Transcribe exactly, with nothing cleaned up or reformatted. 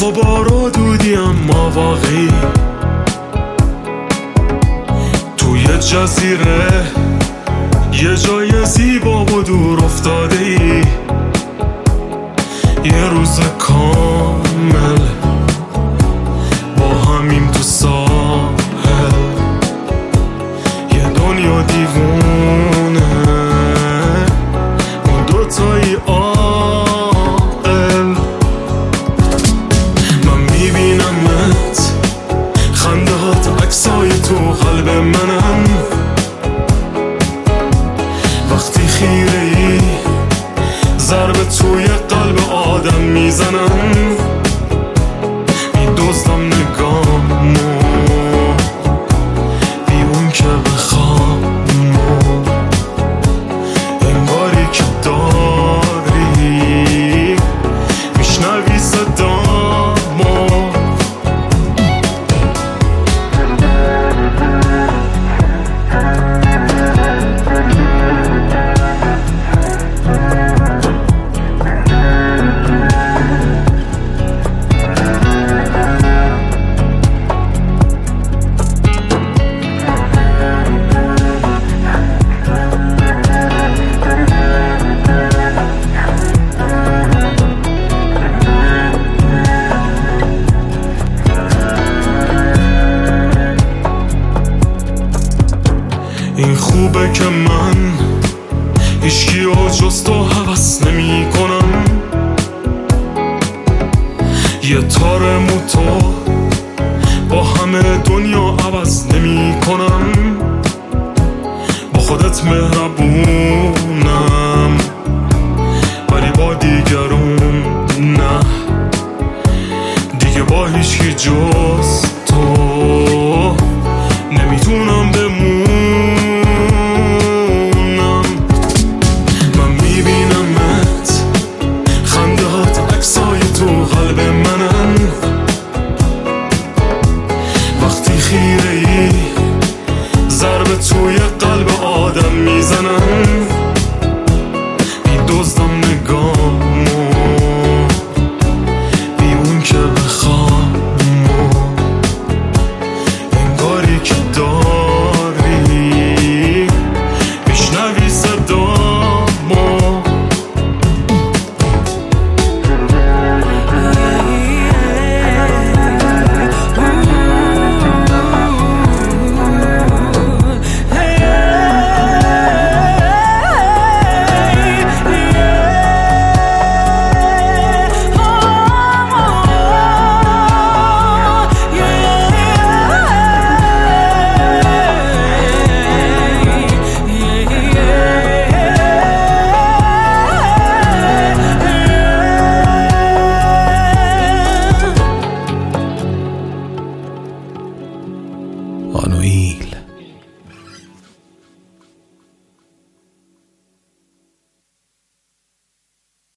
غبار و دودی اما واقعی، توی جزیره یه جای زیبا و دور افتاده ای، یه روز کامل با همیم تو ساحل، یه دنیا دیوونه اون دوتایی عاقل. من میبینمت خندهات عکسای تو قلب منم، وقتی خیره ای ضربه توی قلب آدم میزنم، میدزدم نگامو بی اون که بخوام، انگاری که داری میشنوی صدامو. این خوبه که من هیچکی و جز تو هوس نمی کنم، یه تار موتو با همه دنیا عوض نمی کنم، با خودت مهربونم ولی با دیگرون نه، دیگه با هیچکی جز